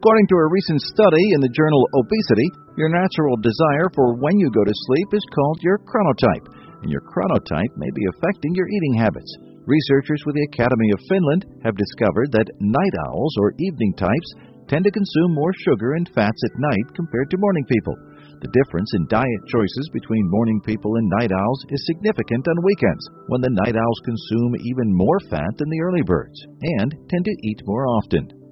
According to a recent study in the journal Obesity, your natural desire for when you go to sleep is called your chronotype, and your chronotype may be affecting your eating habits. Researchers with the Academy of Finland have discovered that night owls, or evening types, tend to consume more sugar and fats at night compared to morning people. The difference in diet choices between morning people and night owls is significant on weekends, when the night owls consume even more fat than the early birds and tend to eat more often.